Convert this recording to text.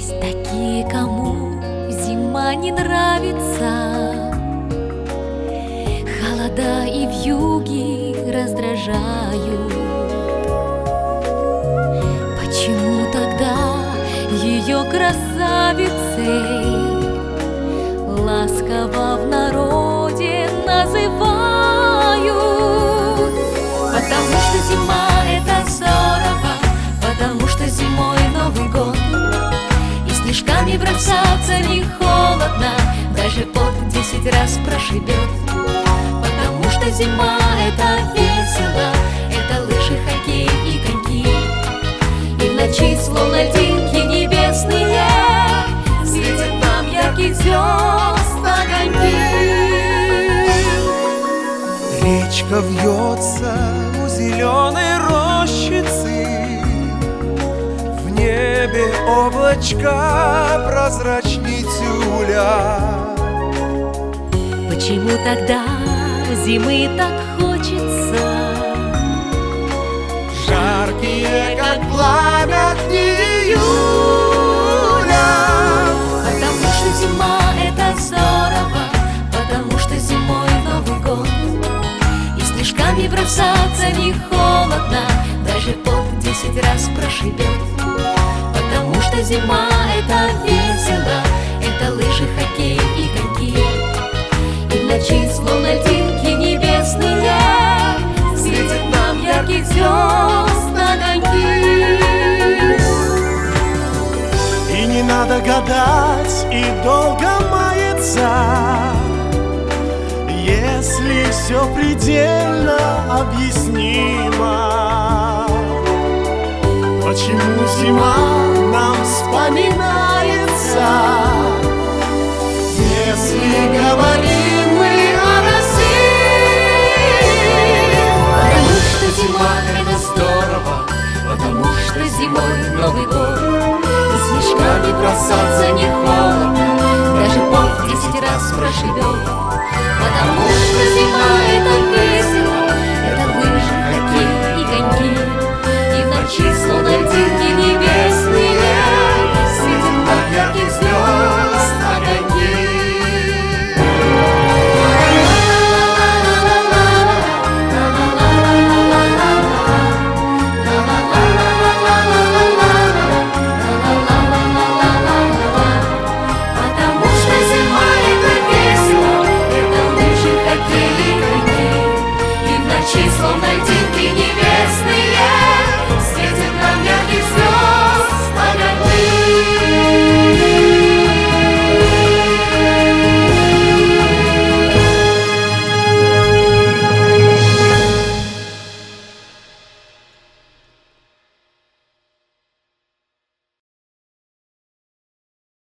Такие, кому зима не нравится, холода и вьюги раздражают. Почему тогда ее красавицей ласково в народе называют? Потому что зима — это здорово, потому что зимой Новый год, и снежками бросаться не холодно, даже под 10 раз прошибет. Потому что зима — это весело, это лыжи, хоккей и коньки, и в ночи словно льдинки небесные светят нам ярких звезд огоньки. Речка вьется у зеленой рощицы, в небе облачка прозрачней тюля. Почему тогда зимы так хочется? Жаркие, как пламя дни июля. Потому что зима — это здорово, потому что зимой Новый год, и снежками бросаться не холодно, даже под 10 раз прошибет. Потому что зима — это весело, это лыжи, хоккей и коньки, и в ночи словно льдинки небесные светят нам ярких звезд огоньки. И не надо гадать и долго маяться, если все предельно объяснимо. Почему зима нам вспоминается, если говорим мы о России? Потому что зима — это здорово, потому что зимой Новый год, и снежками бросаться не холодно, даже под 10 раз прошибет. Потому что зима — это весело, это лыжи, хоккей и коньки, и в ночи словно льдинки небесные светят нам ярких звезд огоньки. Потому что зима — это весело, это лыжи, хоккей и коньки, и в ночи словно льдинки